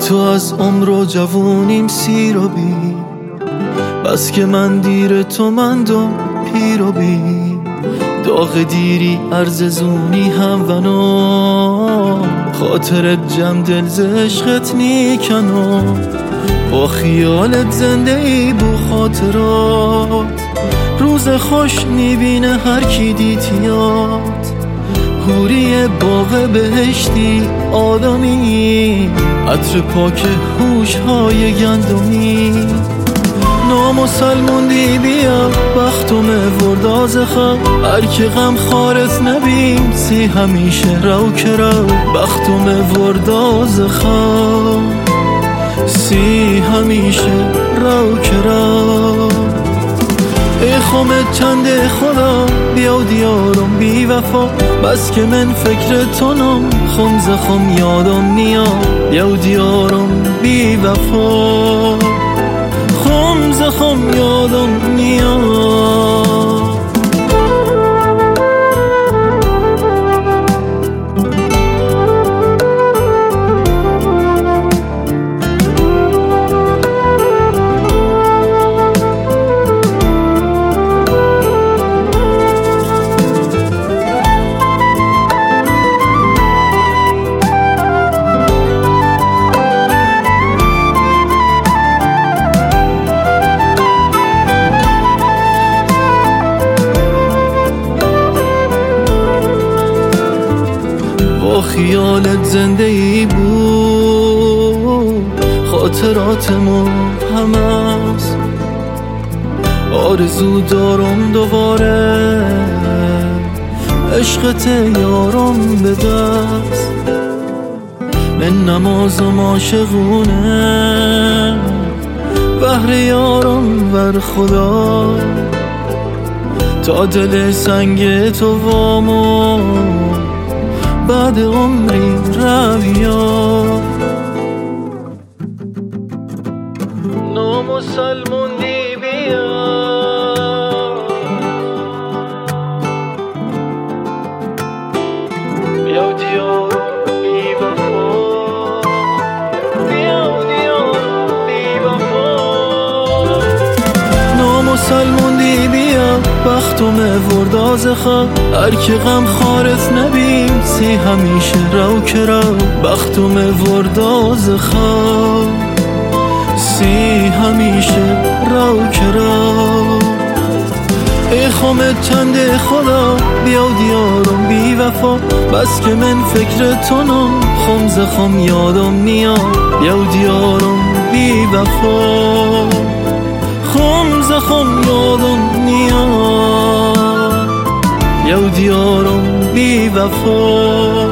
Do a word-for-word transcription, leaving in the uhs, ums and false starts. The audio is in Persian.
تو از عمر و جوونیم سیر و بی، بس که من دیر تو مندم پیر و بی. داغ دیری عرض زونی هم ونو، خاطرت جم دل ز عشقت نیکنو. با خیالت زنده ای بو خاطرات، روز خوش میبینه هر کی دیتیات. حوری باغ بهشتی آدمی، عطر پاک هوش های گندمی. نامسلموندی بیا بختم ورداز خواب، هر کی غم خارت نبیم سی همیشه رو که رو. بختم ورداز خواب سی همیشه رو که رو. ای خمت چنده خدا بیا دیارم بی وفا، بس که من فکر تونم خم زخم یادم نیا. بیا دیارم بی وفا خم زخم یادم نیا. با خیالت زنده ای بود، خاطراتمون همه است. آرزو دارم دوباره عشقت یارم به دست. من نمازم عاشقونه بهر یارم ور خدا، تا دل سنگ تو وامو بعد عمری رویا. نامسلموندی بیا بیا دیارم بی وفا، بیا دیارم بی وفا. نامسلموندی بیا بختم ورداز خواب، هر کی غم خارت نبیم سی همیشه رو که رو. بختم ورداز خواب سی همیشه رو که رو. ای خمت چنده خدا بیا دیارم بی وفا، بس که من فکر تونم خم زخم یادم نیا. بیا دیارم بی وفا خم زخم یادم نیا. بیا دیارم بی وفا